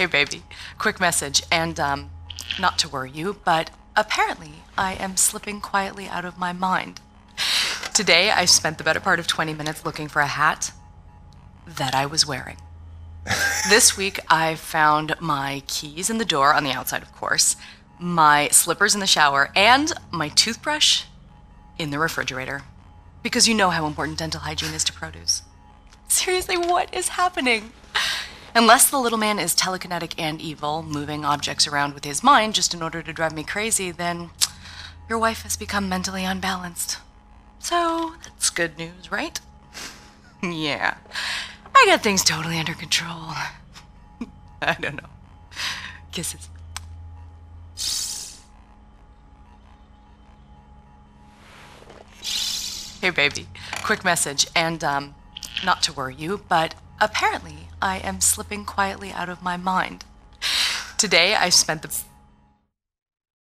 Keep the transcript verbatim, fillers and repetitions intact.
Hey, baby. Quick message. And, um, not to worry you, but apparently I am slipping quietly out of my mind. Today, I spent the better part of twenty minutes looking for a hat that I was wearing. This week, I found my keys in the door, on the outside, of course, my slippers in the shower, and my toothbrush in the refrigerator. Because you know how important dental hygiene is to produce. Seriously, what is happening? Unless the little man is telekinetic and evil, moving objects around with his mind just in order to drive me crazy, then your wife has become mentally unbalanced. So, that's good news, right? Yeah. I got things totally under control. I don't know. Kisses. Hey, baby. Quick message. And, um, not to worry you, but apparently I am slipping quietly out of my mind. Today I spent the